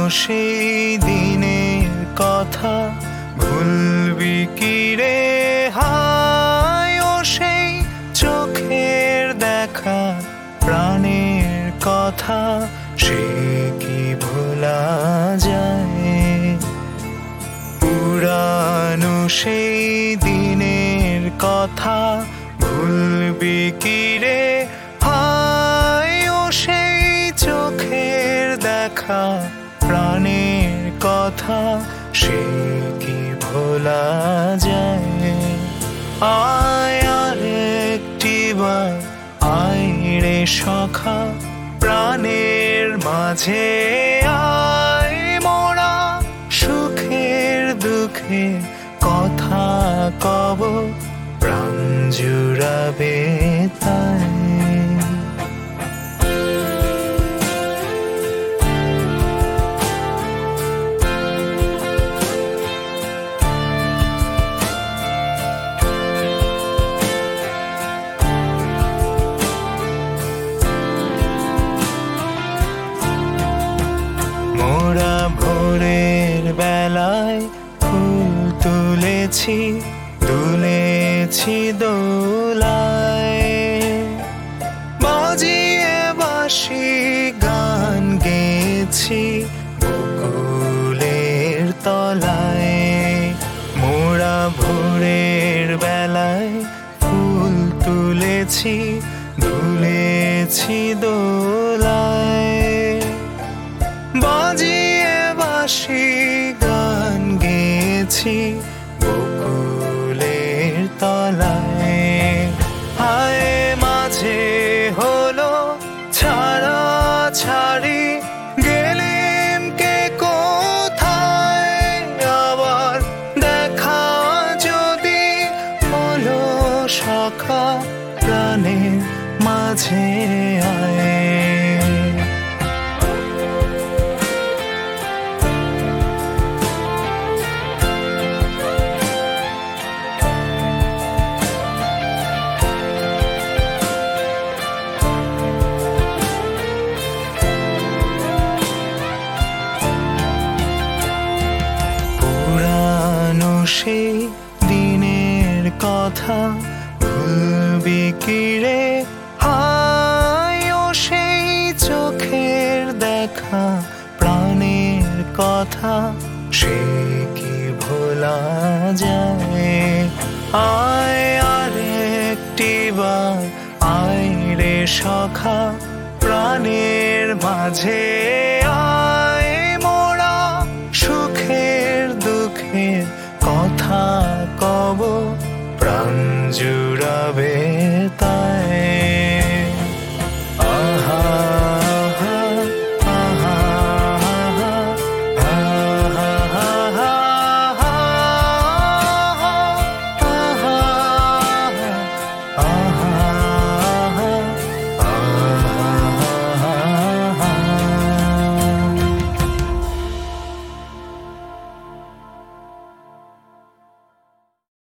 সেই দিনের কথা ভুলবি কি রে হায় ও সেই চোখের দেখা প্রাণের কথা সে কি ভোলা যায় পুরানো সেই দিনের কথা ভুলবি কি রে হায় ও সেই চোখের দেখা প্রাণের কথা সে কি ভোলা যায় আয় আরেকটিবার আয় রে সখা প্রাণের মাঝে আয় মোরা সুখের দুঃখে কথা কব প্রাণ জুড়াবে তাই মোরা ভোরের বেলায় ফুল তুলেছি তুলেছি দোলায় বাজিয়ে বাঁশি গান গেয়েছি বকুলের তলায় মোরা ভোরের বেলায় ফুল তুলেছি তুলেছি দোলায় বাজিয়ে বাঁশি গান গেয়েছি বকুলের তলায় হায় মাঝে হলো ছাড়া ছাড়ি গেলেম কে কোথায় আবার দেখা যদি হলো সখা প্রাণের মাঝে আয় সেই দিনের কথা ভুলবি কি রে হায় ও সেই চোখের দেখা প্রাণের কথা সে কি ভোলা যায় আয় আরেকটিবার আয় রে সখা প্রাণের মাঝে